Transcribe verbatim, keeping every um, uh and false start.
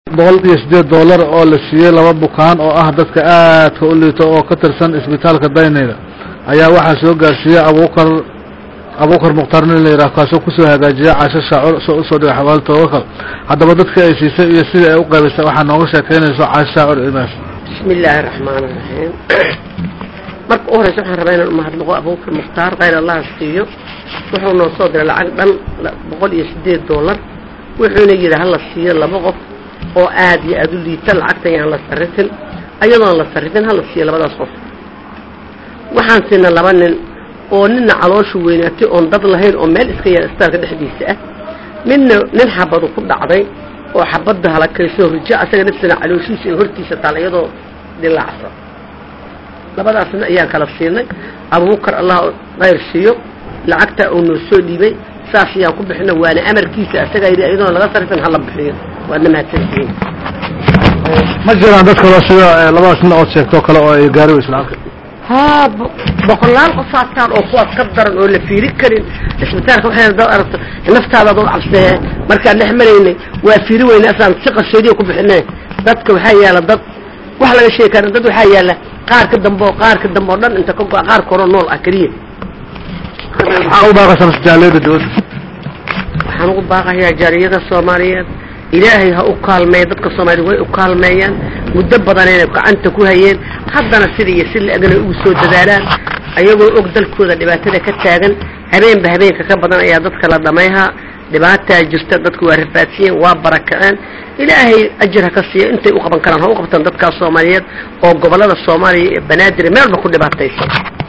boqol iyo sideed dollar oo la siiyay laba bukaan oo ah dadka aadka u liito oo ka tirsan isbitaalka Daynayda ayaa waxa soo gaarsiiyay Abuukar Abuukar Muqtar nin la yiraahdo kaasoo ku soo hagaajiyay Caasha Shaacur soo soo dhigay xawaalta Tawakkal hadaba dadka ay siisay iyo sida ay u qaybisay waxa nooga sheekeynayso Caasha Shaacur Imaas bismillaahir rahmaanir rahiim marka oo horeysa waxaan rabaa inaan mahadnaqo Abuukar Muqtar qayr Allah siiyo wuxuu noo soo diray lacag dhan boqol iyo sideed dollar wuxuuna yiraahdaa la siiyo laba qof oo aad iyo aad u liita lacagta aan la sarrifin ayadoo la sarrifin hal siiyo labadaas qof waxaan siinay laba nin oo ninna calooshu weynaatay oo dad lahayn oo meel iska yar isbitaalka dhexdiisa ah ninna nin xabad ku dhacday oo xabadda halakayso rijo asaga nafsina calooshiisa iyo hortiisa talayado dilacsa labadaasna ayaa kala siinay Abuukar Allah qayr siiyo lacagta uu noo soo dhiibay saas ayaa ku bixina waana amarkiisa asaga iyadoo laga sarrifin hal bixiyo waana mahadsantiin ma jiraan dadka loo sida labadaas nin oo sheegto kale oo ay gaari islaamka ها بقولان قصاتان أو قوات قدر أو لفيري كرين إسمتارك وحين دو أرد نفت هذا دو عبسه مركان نحمليني وفيري وين أسلام ثقة الشديد وكبحناه ضدك وحيا له ضد وحلا شيء كان ضد وحيا له قار كدنبو قار كدنبو دن أنت كم قار كورونول أكريم حاول باقي سمس جاليد دود حنقول باقي هي جارية الصومالية إلهي هأقال ما يدك الصومالي وأقال مايان مدبضانين أنت كوهيين حدنا سيدي يسيل أجل أوسود داران أيوة أقدر كذا دبعتنا كتاجن هبين بهبين ككبضان أي ضدك لضميها دبعت جست ضدك وعرفاتين وبركان إلهي أجرها كسي أنت أقبل كلامها أقبل ضدك الصوماليات أو قبلات الصومالي بنادر ما بكل دبعتين